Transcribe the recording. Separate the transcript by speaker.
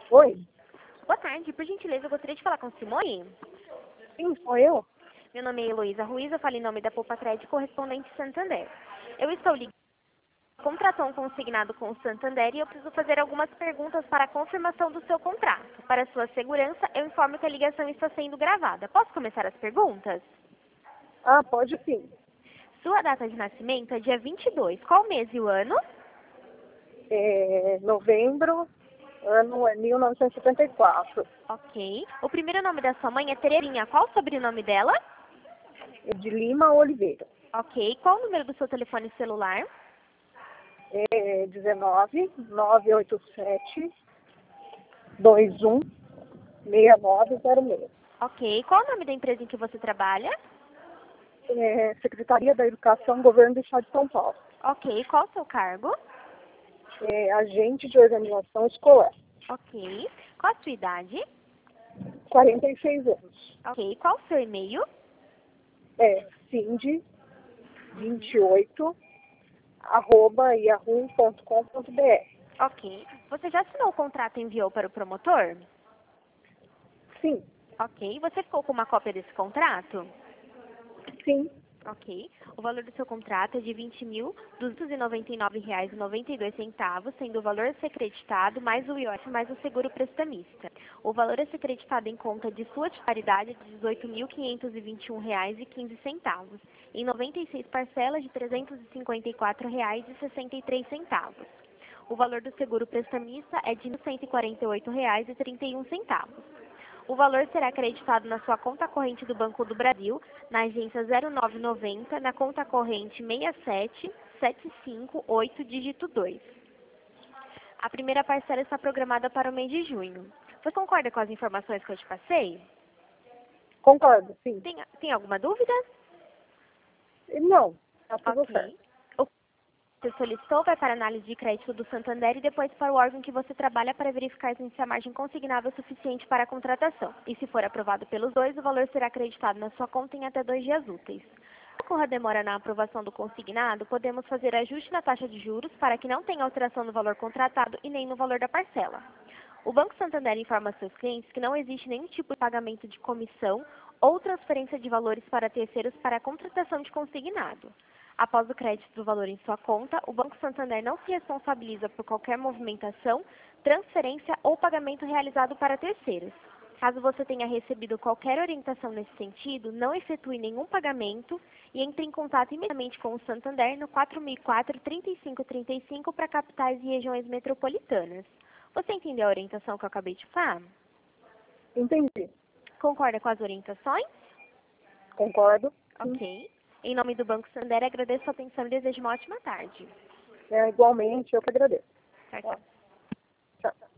Speaker 1: Oi?
Speaker 2: Boa tarde, por gentileza, eu gostaria de falar com Simone.
Speaker 1: Sim, sou eu?
Speaker 2: Meu nome é Heloísa Ruiz, eu falo em nome da Poupa Crédito correspondente Santander. Eu estou ligando, contratou um consignado com o Santander e eu preciso fazer algumas perguntas para a confirmação do seu contrato. Para sua segurança, eu informo que a ligação está sendo gravada. Posso começar as perguntas?
Speaker 1: Ah, pode sim.
Speaker 2: Sua data de nascimento é dia 22. Qual o mês e o ano?
Speaker 1: Novembro, ano é 1974.
Speaker 2: Ok. O primeiro nome da sua mãe é Terezinha. Qual o sobrenome dela?
Speaker 1: De Lima Oliveira.
Speaker 2: Ok. Qual o número do seu telefone celular?
Speaker 1: 19 987 21 6906.
Speaker 2: Ok. Qual o nome da empresa em que você trabalha?
Speaker 1: Secretaria da Educação, Governo do Estado de São Paulo.
Speaker 2: Ok. Qual o seu cargo?
Speaker 1: Agente de organização escolar.
Speaker 2: Ok. Qual a sua idade?
Speaker 1: 46 anos.
Speaker 2: Ok. Qual o seu e-mail?
Speaker 1: Cindy
Speaker 2: Uhum.
Speaker 1: 28 @yahoo.com.br.
Speaker 2: Ok. Você já assinou o contrato e enviou para o promotor?
Speaker 1: Sim,
Speaker 2: Ok. Você ficou com uma cópia desse contrato?
Speaker 1: sim,
Speaker 2: Ok. O valor do seu contrato é de R$ 20.299,92, sendo o valor a ser creditado mais o IOF mais o seguro prestamista. O valor a ser creditado em conta de sua titularidade é de R$ 18.521,15, em 96 parcelas de R$ 354,63. O valor do seguro prestamista é de R$ 1.148,31. O valor será acreditado na sua conta corrente do Banco do Brasil, na agência 0990, na conta corrente 67758, dígito 2. A primeira parcela está programada para o mês de junho. Você concorda com as informações que eu te passei?
Speaker 1: concordo, sim.
Speaker 2: Tem alguma dúvida?
Speaker 1: Não, está tudo certo.
Speaker 2: Ok. O que você solicitou vai para a análise de crédito do Santander e depois para o órgão que você trabalha para verificar se a margem consignável é suficiente para a contratação. E se for aprovado pelos dois, o valor será acreditado na sua conta em até 2 dias úteis. Se ocorra demora na aprovação do consignado, podemos fazer ajuste na taxa de juros para que não tenha alteração no valor contratado e nem no valor da parcela. O Banco Santander informa a seus clientes que não existe nenhum tipo de pagamento de comissão ou transferência de valores para terceiros para a contratação de consignado. Após o crédito do valor em sua conta, o Banco Santander não se responsabiliza por qualquer movimentação, transferência ou pagamento realizado para terceiros. Caso você tenha recebido qualquer orientação nesse sentido, não efetue nenhum pagamento e entre em contato imediatamente com o Santander no 4004-3535 para capitais e regiões metropolitanas. Você entendeu a orientação que eu acabei de falar?
Speaker 1: Entendi.
Speaker 2: Concorda com as orientações?
Speaker 1: Concordo, sim.
Speaker 2: Ok. Em nome do Banco Santander, agradeço a atenção e desejo uma ótima tarde.
Speaker 1: Igualmente, eu que agradeço.
Speaker 2: Tchau,
Speaker 1: Tá?
Speaker 2: tchau.
Speaker 1: Tchau.